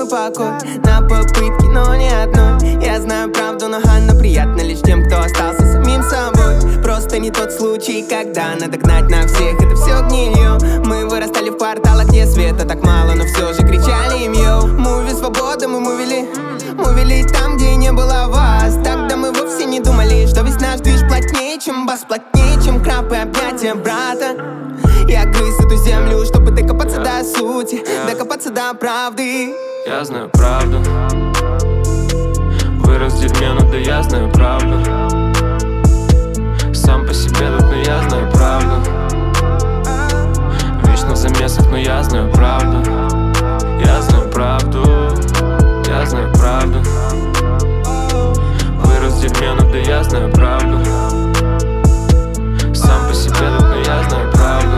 мой покой на попытки, но не одной. Я знаю правду, но она приятна лишь тем, кто остался самим собой. Просто не тот случай, когда надо гнать на всех, это все гнилье. Мы вырастали в кварталах, где света так мало, но все же кричали им йоу. Муви свобода, мы мувили там, где не было вас. Тогда мы вовсе не думали, что весь наш движ плотнее, чем бас, плотнее, чем краб и объятия брата. Я грыз эту землю, чтобы докопаться до сути, докопаться до правды. Я знаю правду, вырос в дерьме, но да я знаю правду. Сам по себе тут, но я знаю правду. Вечно в замесах, но я знаю правду. Я знаю правду, я знаю правду. Вырос в дерьме, но да я знаю правду. Сам по себе тут, но я знаю правду.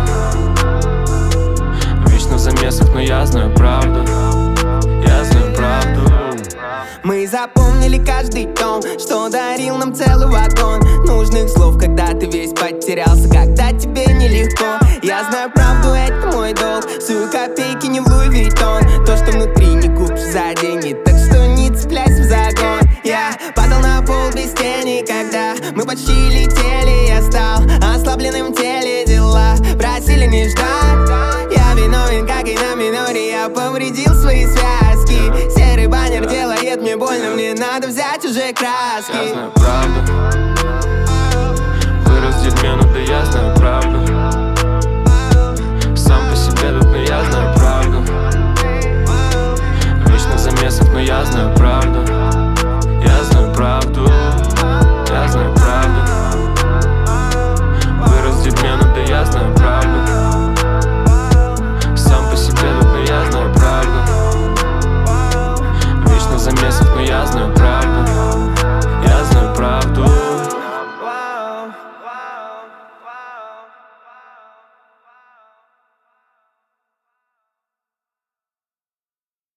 Вечно в замесах, но я знаю правду. Я знаю правду. Мы запомнили каждый тон, что дарил нам целый вагон нужных слов, когда ты весь потерялся, когда тебе нелегко. Я знаю правду, это мой долг. Сую копейки не в Луи Виттон. То, что внутри не купишь за деньги, так что не цепляйся в загон. Я падал на пол без тени, когда мы почти летели. Я стал ослабленным в теле, дела просили не ждать. Я виновен, как и на миноре, я повредил свои связки. Серый баннер делает мне больно, мне надо взять уже краски. Я знаю правду,